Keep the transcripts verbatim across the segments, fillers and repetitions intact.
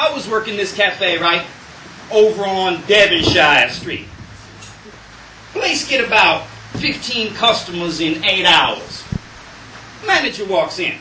I was working this cafe, right, over on Devonshire Street. Place get about fifteen customers in eight hours. Manager walks in.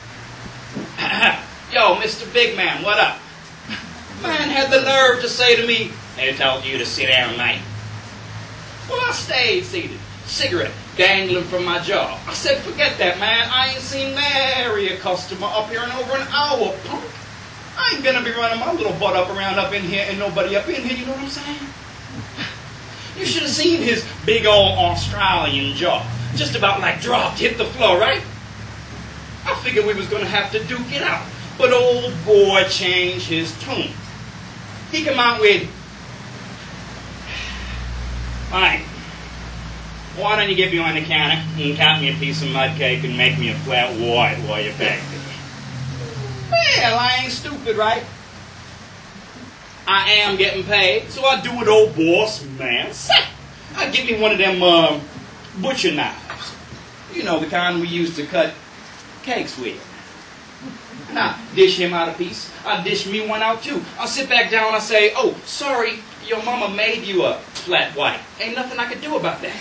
Yo, Mister Big Man, what up? Man had the nerve to say to me, they told you to sit down, mate. Well, I stayed seated, cigarette dangling from my jaw. I said, forget that, man. I ain't seen nary a customer up here in over an hour, punk. I ain't gonna be running my little butt up around up in here and nobody up in here, you know what I'm saying? You should have seen his big old Australian jaw. Just about like dropped, hit the floor, right? I figured we was gonna have to duke it out. But old boy changed his tune. He come out with, Mike, why don't you get behind the counter and count me a piece of mud cake and make me a flat white while you're back there? Well, I ain't stupid, right? I am getting paid, so I do what old boss man said. I give me one of them uh, butcher knives. You know, the kind we used to cut cakes with. And I dish him out a piece. I dish me one out too. I sit back down, I say, oh, sorry, your mama made you a flat white. Ain't nothing I could do about that.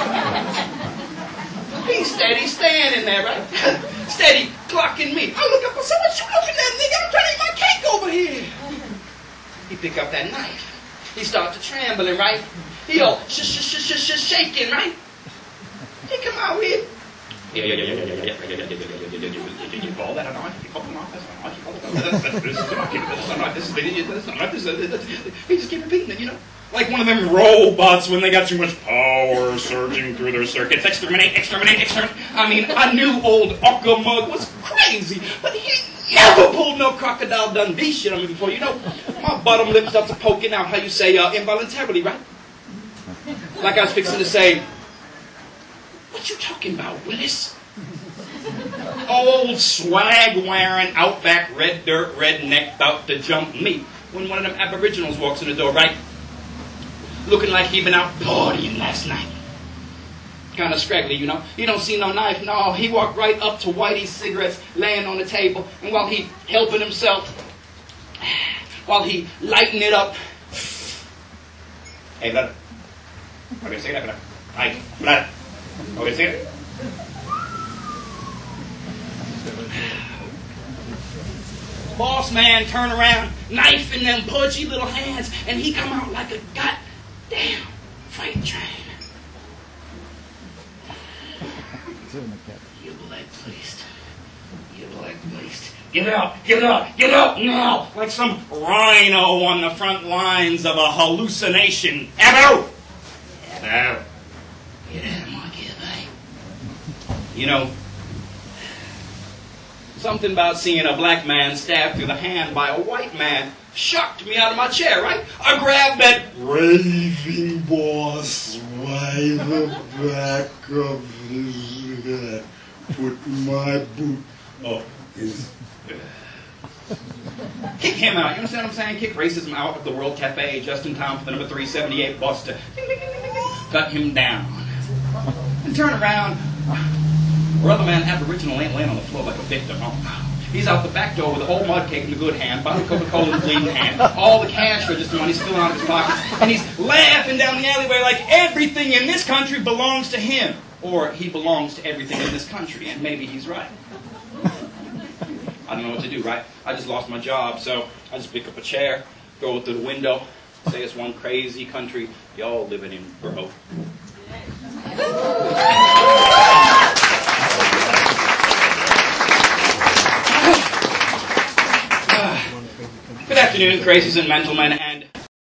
He's steady standing there, right? Steady clocking me. I look up and say, what you looking at, nigga? I'm trying to eat my cake over here. He pick up that knife. He start to trembling, right? He all sh sh sh sh sh shaking, right? He come out with, yeah, yeah, yeah, yeah, yeah, yeah, yeah, yeah, you call that a knife? You call it a knife? That's not a knife. You call it a knife. This is not a knife. This is not a knife. This is not a knife. He just keep repeating it, you know? Like one of them robots when they got too much power surging through their circuits. Exterminate, exterminate, exterminate. I mean, I knew old Uckamug was crazy, but he never pulled no Crocodile Dundee shit on me before. You know, my bottom lip starts poking out, how you say, uh, involuntarily, right? Like I was fixing to say, what you talking about, Willis? Old swag-wearing, outback, red dirt, redneck about to jump me when one of them aboriginals walks in the door, right? Looking like he been out partying last night. Kind of scraggly, you know. He don't see no knife. No, he walked right up to Whitey's cigarettes laying on the table. And while he helping himself, while he lighting it up. Hey, brother. Okay, say that, brother. Hey, brother. Okay, say it. Boss man turn around, knife in them pudgy little hands, and he come out like a goddamn freight train. You leg pleased. You leg pleased. Get up, get up, get up now! Like some rhino on the front lines of a hallucination. Ebbo! Ebbo. Get out of my cafe. You know, something about seeing a black man stabbed through the hand by a white man shocked me out of my chair, right? I grabbed that raving boss by the back of his head, put my boot up his head. Kick him out, you understand what I'm saying? Kick racism out of the World Cafe just in time for the number three seventy-eight bus to cut him down. And turn around. Our other man, Aboriginal, ain't laying on the floor like a victim. Oh, he's out the back door with a whole mud cake in the good hand, bottle of Coca-Cola in the bleeding hand, all the cash register money spilling out of his pockets, and he's laughing down the alleyway like everything in this country belongs to him. Or he belongs to everything in this country, and maybe he's right. I don't know what to do, right? I just lost my job, so I just pick up a chair, throw it through the window, say it's one crazy country y'all living in, bro. Good afternoon, crazies and mental men, and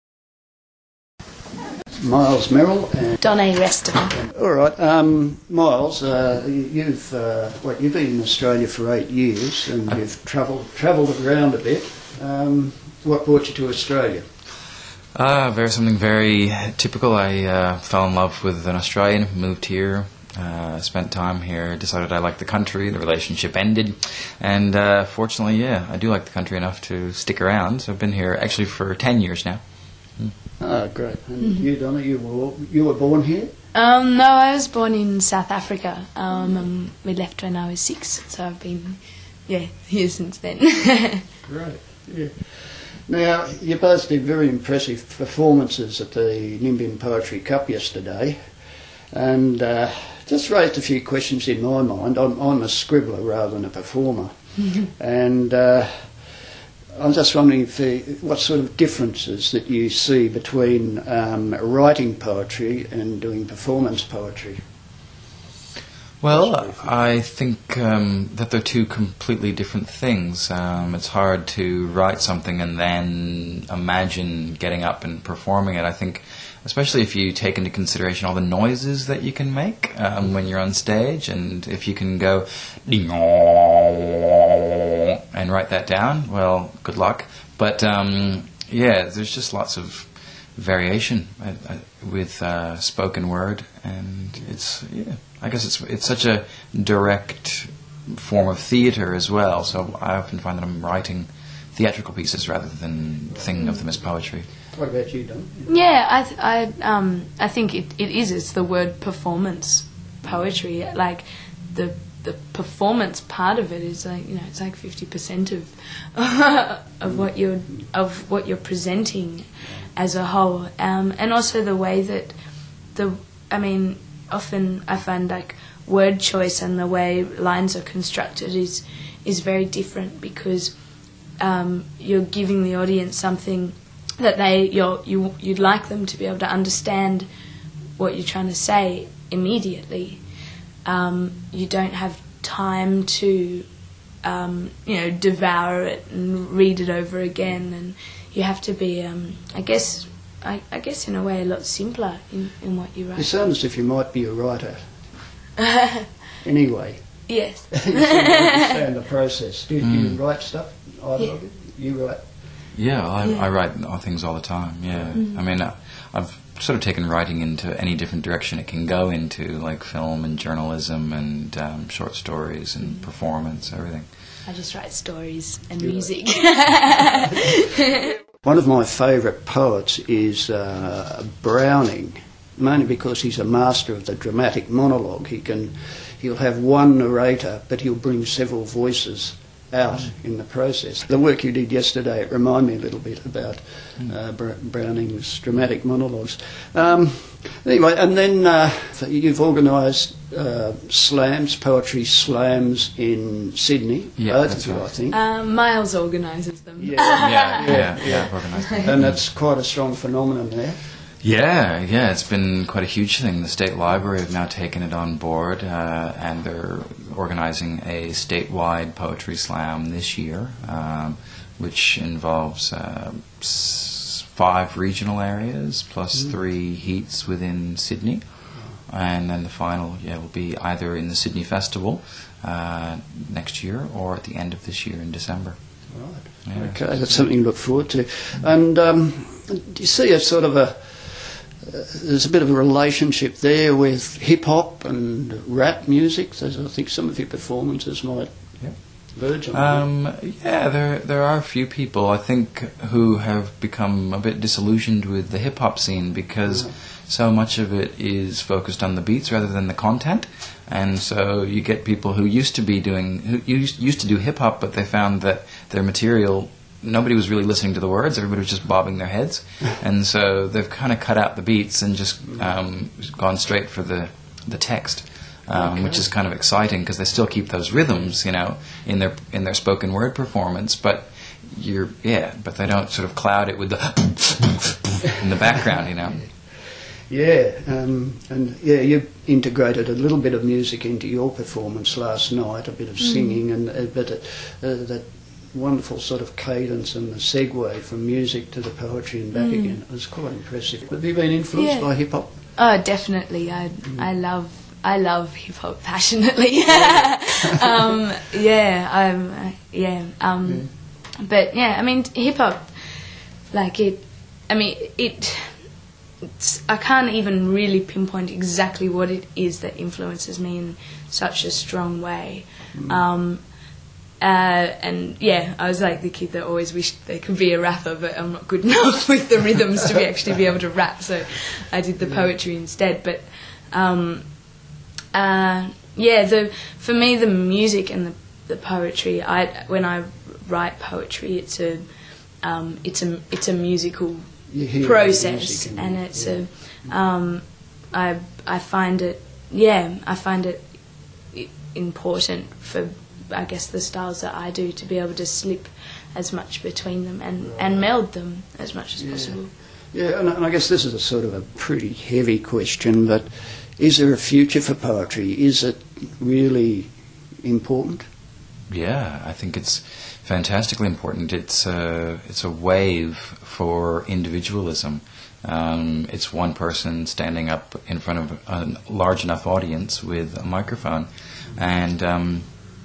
Miles Merrill and Donna Reston. All right, um, Miles, uh, you've uh, what you've been in Australia for eight years, and you've travelled travelled around a bit. Um, what brought you to Australia? Uh, very something very typical. I uh, fell in love with an Australian, moved here, uh, spent time here, decided I liked the country, the relationship ended, and uh, fortunately, yeah, I do like the country enough to stick around. So I've been here actually for ten years now. Mm. Oh, great. And mm-hmm. you, Donna, you were, you were born here? Um, no, I was born in South Africa. Um, and we left when I was six, so I've been, yeah, here since then. Great, yeah. Now, you both did very impressive performances at the Nimbian Poetry Cup yesterday, and uh, just raised a few questions in my mind. I'm, I'm a scribbler rather than a performer, and uh, I'm just wondering if, uh, what sort of differences that you see between um, writing poetry and doing performance poetry. Well, I think um, that they're two completely different things. Um, it's hard to write something and then imagine getting up and performing it. I think, especially if you take into consideration all the noises that you can make um, when you're on stage, and if you can go and write that down, well, good luck. But um, yeah, there's just lots of variation uh, uh, with uh, spoken word, and it's yeah. I guess it's it's such a direct form of theatre as well. So I often find that I'm writing theatrical pieces rather than thinking of them as poetry. What about you, Don? Yeah, I th- I um I think it, it is. It's the word performance poetry. Like the the performance part of it is like, you know, it's like fifty percent of of what you're of what you're presenting as a whole, um, and also the way that the I mean. Often I find like word choice and the way lines are constructed is is very different, because um, you're giving the audience something that they you're, you you'd like them to be able to understand what you're trying to say immediately. Um, you don't have time to um, you know devour it and read it over again, and you have to be um, I guess. I, I guess in a way a lot simpler in, in what you write. You sound as if you might be a writer. Anyway. Yes. You seem to understand the process. Do, do you Mm. write stuff? Either Yeah. of you? You write? Yeah, I, Yeah. I write things all the time. Yeah, Mm. I mean, uh, I've sort of taken writing into any different direction it can go into, like film and journalism and um, short stories and performance, everything. I just write stories and You music. One of my favourite poets is uh, Browning, mainly because he's a master of the dramatic monologue. He can, he'll have one narrator, but he'll bring several voices out in the process. The work you did yesterday, it reminded me a little bit about uh, Br- Browning's dramatic monologues. Um, anyway, and then uh, you've organised uh, slams, poetry slams in Sydney, Yeah, both that's of you, right. I think. um, Miles organises them. Yeah. Yeah, yeah, Yeah. yeah, I've organised it. And that's quite a strong phenomenon there. Yeah, yeah, it's been quite a huge thing. The State Library have now taken it on board, uh, and they're organising a statewide poetry slam this year, um, which involves uh, s- five regional areas plus Mm. three heats within Sydney. And then the final, yeah, will be either in the Sydney Festival uh, next year or at the end of this year in December. Right. Yeah. Okay, that's something to look forward to. And um, do you see a sort of a uh, there's a bit of a relationship there with hip hop and rap music? So I think some of your performances might Yeah. verge on that. Um, yeah, there there are a few people I think who have become a bit disillusioned with the hip hop scene because Yeah. so much of it is focused on the beats rather than the content, and so you get people who used to be doing who used used to do hip hop, but they found that their material. Nobody was really listening to the words. Everybody was just bobbing their heads, and so they've kind of cut out the beats and just um, gone straight for the the text. Um, Okay. Which is kind of exciting because they still keep those rhythms, you know, in their in their spoken word performance. But you're yeah, but they don't sort of cloud it with the in the background, you know. Yeah, um, and yeah, you integrated a little bit of music into your performance last night, a bit of singing, and uh, but uh, uh, that wonderful sort of cadence and the segue from music to the poetry and back again. It was quite impressive. Have you been influenced Yeah. by hip hop? Oh, definitely. I I love I love hip hop passionately. um, yeah, I'm uh, yeah. Um, but yeah, I mean hip hop, like it. I mean it. It's, I can't even really pinpoint exactly what it is that influences me in such a strong way. Um, uh, and yeah, I was like the kid that always wished they could be a rapper, but I'm not good enough with the rhythms to be actually be able to rap, so I did the poetry instead. But um, uh, yeah, the for me the music and the, the poetry. I when I write poetry, it's a um, it's a it's a musical You hear process, music in and it, it's yeah. a um, I I find it yeah I find it i- important for I guess the styles that I do to be able to slip as much between them and, and meld them as much as Yeah. possible. Yeah, and, and I guess this is a sort of a pretty heavy question, but is there a future for poetry? Is it really important? Yeah, I think it's fantastically important. It's a, it's a wave for individualism. Um, it's one person standing up in front of a large enough audience with a microphone and um,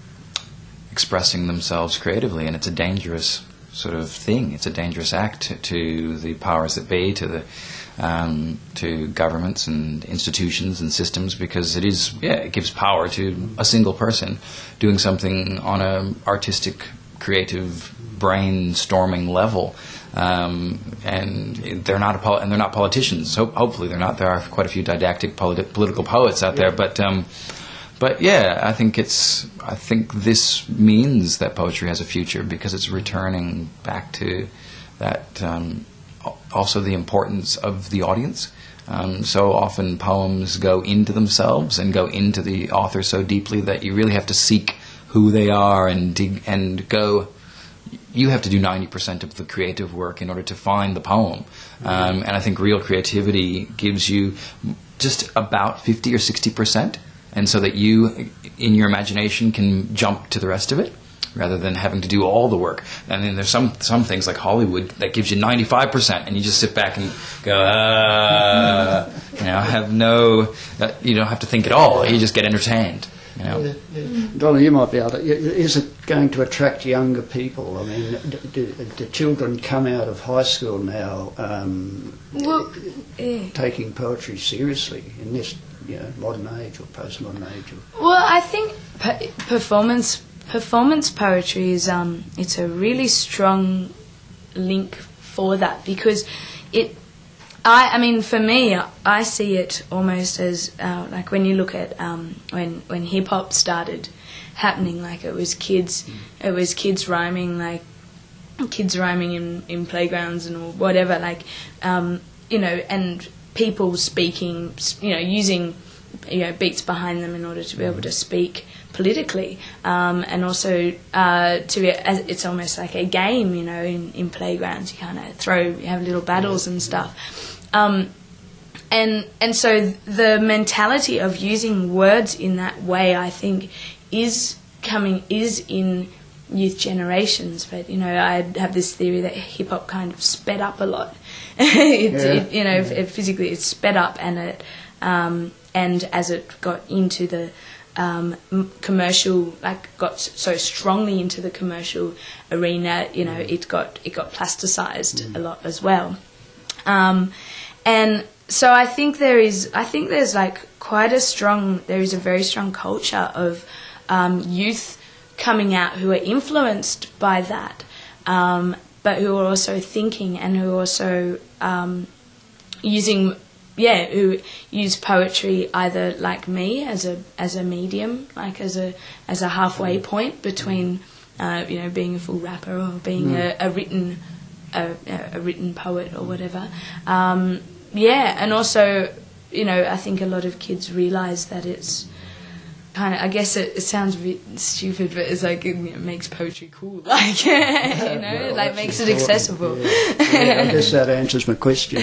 expressing themselves creatively, and it's a dangerous sort of thing. It's a dangerous act to, to the powers that be, to the um, to governments and institutions and systems, because it is yeah it gives power to a single person doing something on a artistic, creative, brainstorming level. Um, and they're not a pol- and they're not politicians. So hopefully they're not. There are quite a few didactic politi- political poets out there, but um, but yeah, I think it's. I think this means that poetry has a future because it's returning back to that. Um, also, the importance of the audience. Um, so often poems go into themselves and go into the author so deeply that you really have to seek who they are and dig and go. You have to do ninety percent of the creative work in order to find the poem. Um, and I think real creativity gives you just about fifty or sixty percent. And so that you, in your imagination, can jump to the rest of it, rather than having to do all the work. And then there's some, some things like Hollywood that gives you ninety-five percent, and you just sit back and go, ah, you know, have no, uh, you don't have to think at all. You just get entertained. You know? Yeah, yeah. Donna, you might be able to. Is it going to attract younger people? I mean, do, do, do children come out of high school now um, Well, yeah. taking poetry seriously in this, you know, modern age or postmodern age? Or, Well, I think pe- performance performance poetry is um it's a really strong link for that, because it I I mean for me I see it almost as uh, like when you look at um when when hip hop started happening, like it was kids it was kids rhyming, like kids rhyming in, in playgrounds and or whatever, like um you know, and people speaking, you know, using, you know, beats behind them in order to be able to speak politically, um, and also uh, to be, as it's almost like a game, you know, in, in playgrounds you kind of throw, you have little battles and stuff, um, and and so the mentality of using words in that way, I think, is coming is in youth generations. But you know, I have this theory that hip hop kind of sped up a lot. it, Yeah. it, you know, it, physically it sped up, and it um, and as it got into the um, m- commercial, like got s- so strongly into the commercial arena, you know, it got it got plasticized mm. a lot as well, um, and so I think there is, I think there's like quite a strong, there is a very strong culture of um, youth coming out who are influenced by that, um, but who are also thinking and who are also um, using, yeah, who use poetry either like me as a as a medium, like as a as a halfway point between, uh, you know, being a full rapper or being mm. a, a written a, a written poet or whatever. Um, yeah, and also, you know, I think a lot of kids realise that it's kind of, I guess it, it sounds a bit stupid, but it's like it, it makes poetry cool, like, you know, well, it like makes it accessible. Yeah. Yeah, I guess that answers my question.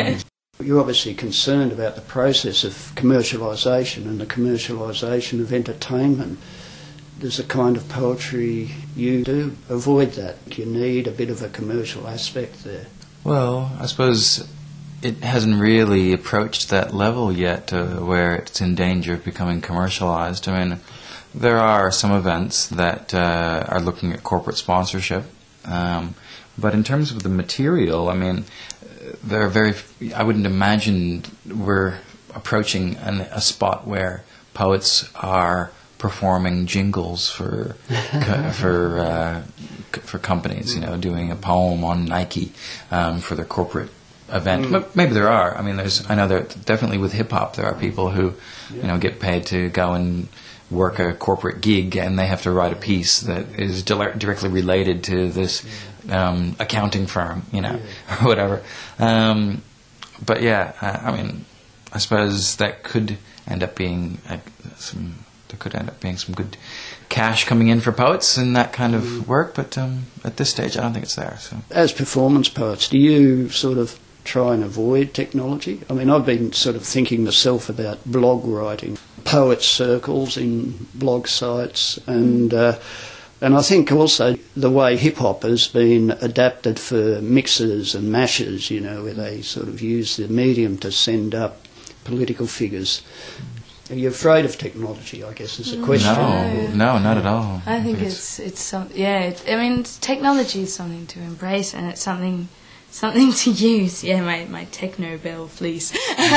You're obviously concerned about the process of commercialisation and the commercialisation of entertainment. Does the kind of poetry you do avoid that? You need a bit of a commercial aspect there. Well, I suppose it hasn't really approached that level yet uh, where it's in danger of becoming commercialized. I mean, there are some events that uh, are looking at corporate sponsorship, um, but in terms of the material, I mean, there are very. I wouldn't imagine we're approaching an, a spot where poets are performing jingles for co- for uh, c- for companies. You know, doing a poem on Nike um, for their corporate event. Mm. But maybe there are. I mean, there's. I know that definitely with hip hop there are people who, yeah. you know, get paid to go and work a corporate gig and they have to write a piece that is di- directly related to this um, accounting firm, you know, or whatever. Um, but yeah, I, I mean, I suppose that could end up being uh, some. There could end up being some good cash coming in for poets in that kind of work, but um, at this stage, I don't think it's there. So, as performance poets, do you sort of try and avoid technology? I mean, I've been sort of thinking myself about blog writing, poet circles in blog sites, and uh, and I think also the way hip hop has been adapted for mixers and mashers, you know, where they sort of use the medium to send up political figures. Are you afraid of technology, I guess, is the question. No, no, not at all. I think it's it's some yeah. It, I mean, it's, technology is something to embrace, and it's something something to use. Yeah, my my techno bell fleece.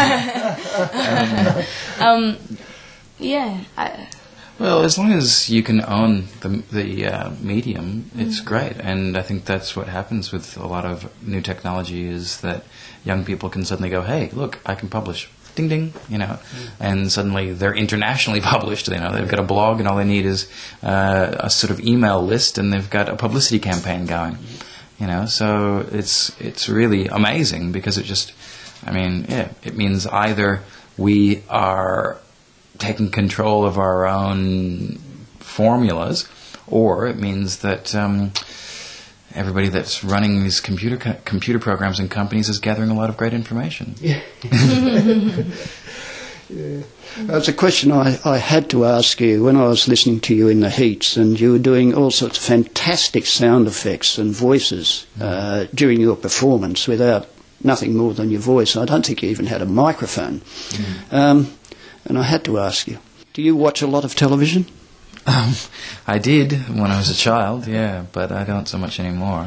um, yeah. I, well, as long as you can own the the uh, medium, it's mm-hmm. great, and I think that's what happens with a lot of new technology is that young people can suddenly go, "Hey, look, I can publish." Ding ding, you know, and suddenly they're internationally published. You know, they've got a blog, and all they need is uh, a sort of email list, and they've got a publicity campaign going. You know, so it's it's really amazing because it just, I mean, yeah, it means either we are taking control of our own formulas, or it means that. Um, Everybody that's running these computer co- computer programs in companies is gathering a lot of great information. Yeah. yeah. That's a question I, I had to ask you when I was listening to you in the Heats, and you were doing all sorts of fantastic sound effects and voices uh, during your performance without nothing more than your voice. I don't think you even had a microphone. Mm. Um, and I had to ask you, do you watch a lot of television? Um, I did when I was a child, yeah, but I don't so much anymore.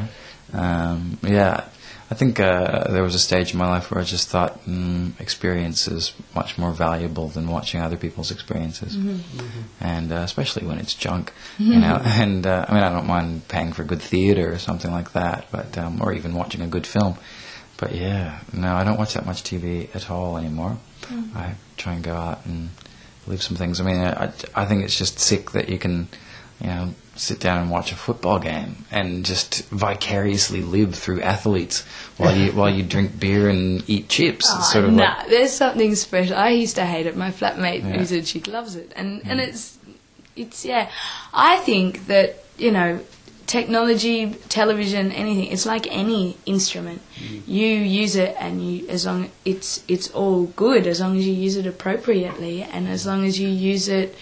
Um, yeah, I think uh, there was a stage in my life where I just thought mm, experience is much more valuable than watching other people's experiences, mm-hmm. Mm-hmm. and uh, especially when it's junk, mm-hmm. you know. And uh, I mean, I don't mind paying for good theatre or something like that, but um, or even watching a good film. But yeah, no, I don't watch that much T V at all anymore. Mm-hmm. I try and go out and live some things. I mean, I, I think it's just sick that you can, you know, sit down and watch a football game and just vicariously live through athletes while you while you drink beer and eat chips. Oh, it's sort of nah, like, there's something special. I used to hate it. My flatmate Yeah. who's a chick loves it, and Mm. and it's it's yeah. I think that you know. Technology, television, anything. It's like any instrument. Mm. You use it, and you as long it's it's all good as long as you use it appropriately, and as long as you use it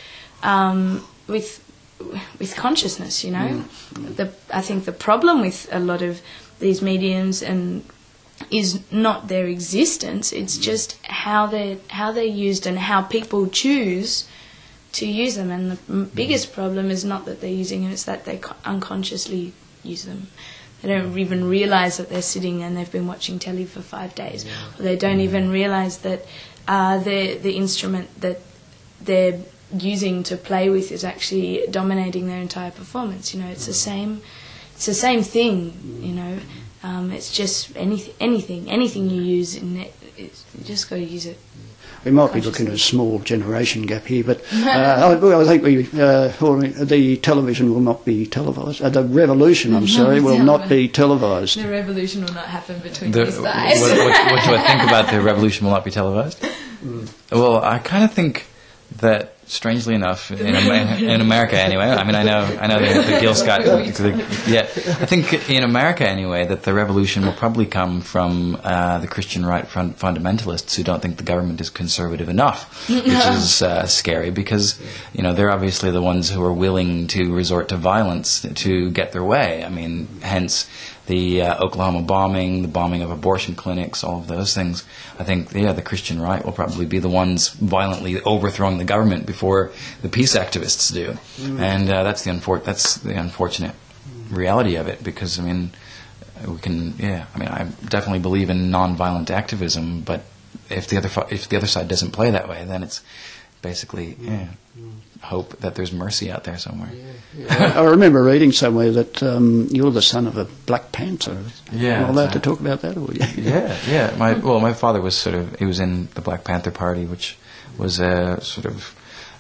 um, with with consciousness. You know, mm. the I think the problem with a lot of these mediums and is not their existence. It's mm. just how they how they're used and how people choose to use them, and the biggest problem is not that they're using them, it's that they co- unconsciously use them. They don't even realise that they're sitting and they've been watching telly for five days. Yeah. Or they don't even realise that uh, the the instrument that they're using to play with is actually dominating their entire performance. You know, it's the same. It's the same thing. You know, um, it's just anything, anything, anything you use in it. It's, you just got to use it. We might be looking at a small generation gap here, but uh, I, I think we, uh, the television will not be televised. Uh, the revolution, I'm sorry, will not be televised. The revolution will not happen between the, these guys. What, what, what do I think about the revolution will not be televised? Mm. Well, I kind of think that, strangely enough, in, in America anyway, I mean, I know I know the, the Gil Scott, the, yeah, I think in America anyway, that the revolution will probably come from uh, the Christian right front fundamentalists who don't think the government is conservative enough, which is uh, scary because, you know, they're obviously the ones who are willing to resort to violence to get their way. I mean, hence the uh, Oklahoma bombing, the bombing of abortion clinics, all of those things. I think, yeah, the Christian right will probably be the ones violently overthrowing the government before the peace activists do. Mm. And uh, that's the unfor- that's the unfortunate reality of it because, I mean, we can, yeah, I mean, I definitely believe in nonviolent activism, but if the other fo- if the other side doesn't play that way, then it's basically, yeah, hope that there's mercy out there somewhere. Yeah, yeah. I remember reading somewhere that um, you're the son of a Black Panther. Yeah, Am I allowed to talk about that? Or yeah, yeah. My well, my father was sort of he was in the Black Panther Party, which was a sort of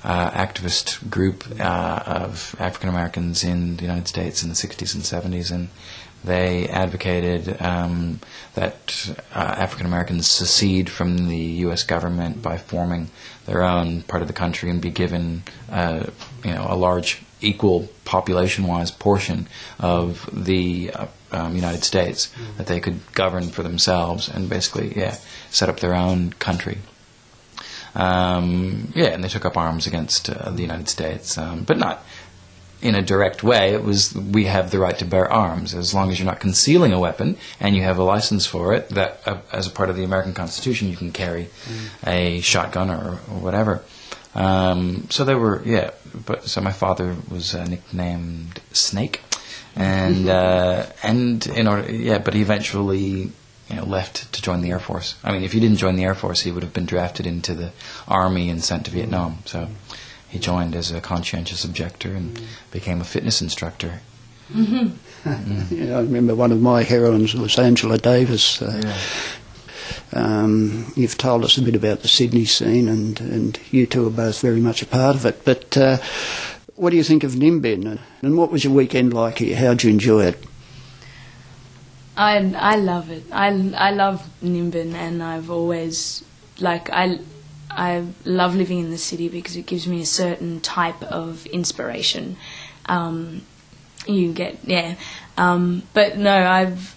uh, activist group uh, of African Americans in the United States in the sixties and seventies, and they advocated um, that uh, African Americans secede from the U S government by forming their own part of the country and be given, uh, you know, a large, equal population-wise portion of the uh, um, United States, mm-hmm. that they could govern for themselves and basically, yeah, set up their own country. Um, yeah, and they took up arms against uh, the United States, um, but not in a direct way. It was, we have the right to bear arms as long as you're not concealing a weapon and you have a license for it, that uh, as a part of the American Constitution you can carry mm. a shotgun or, or whatever. Um, so they were, yeah, but so my father was uh, nicknamed Snake, and uh, and in order, yeah, but he eventually, you know, left to join the Air Force. I mean, if he didn't join the Air Force, he would have been drafted into the Army and sent to Vietnam. So he joined as a conscientious objector and became a fitness instructor. Mm-hmm. mm. Yeah, I remember one of my heroines was Angela Davis. Uh, yeah. um, you've told us a bit about the Sydney scene, and, and you two are both very much a part of it. But uh, what do you think of Nimbin? And what was your weekend like here? How did you enjoy it? I I love it. I, I love Nimbin, and I've always, like, I I love living in the city because it gives me a certain type of inspiration. Um, you get, yeah. Um, but no, I've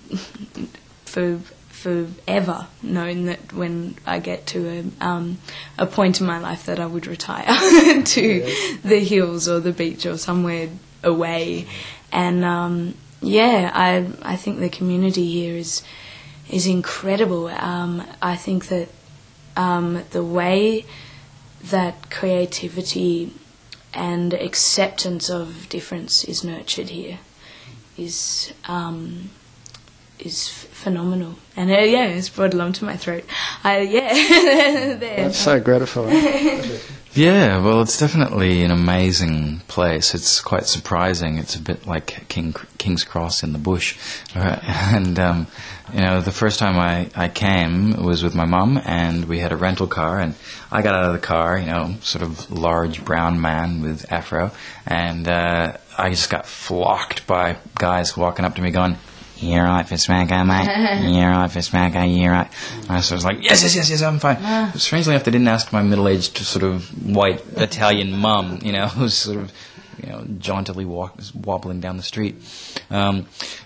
for forever known that when I get to a um, a point in my life that I would retire to yeah. the hills or the beach or somewhere away, and um, yeah, I I think the community here is is incredible. Um, I think that um, the way that creativity and acceptance of difference is nurtured here is um, is f- phenomenal, and uh, yeah, it's brought a lump to my throat. I, yeah, there. That's so gratifying. Yeah, well, it's definitely an amazing place. It's quite surprising. It's a bit like King, King's Cross in the bush. Uh, and, um, you know, the first time I, I came was with my mum, and we had a rental car, and I got out of the car, you know, sort of large brown man with afro, and uh, I just got flocked by guys walking up to me going, "You're right, Fitzmaca, mate. You're right, Fitzmaca. You're right." And I sort of was like, yes, yes, yes, yes, I'm fine. Uh. Strangely enough, they didn't ask my middle-aged sort of white Italian mum, you know, who's sort of, you know, jauntily walk, wobbling down the street. Um,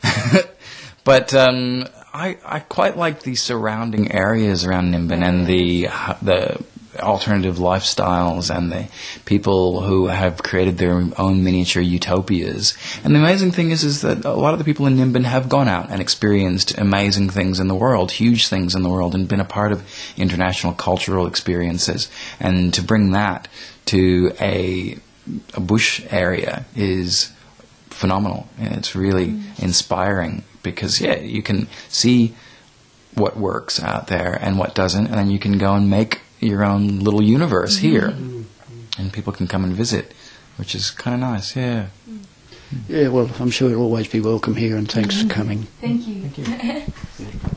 but um, I, I quite like the surrounding areas around Nimbin and the the alternative lifestyles and the people who have created their own miniature utopias. And the amazing thing is is that a lot of the people in Nimbin have gone out and experienced amazing things in the world, huge things in the world, and been a part of international cultural experiences. And to bring that to a, a bush area is phenomenal. And it's really mm. inspiring because, yeah, you can see what works out there and what doesn't, and then you can go and make your own little universe here, mm-hmm. and people can come and visit, which is kind of nice. Yeah. Yeah, well, I'm sure you'll always be welcome here, and thanks mm-hmm. for coming. Thank you. Thank you.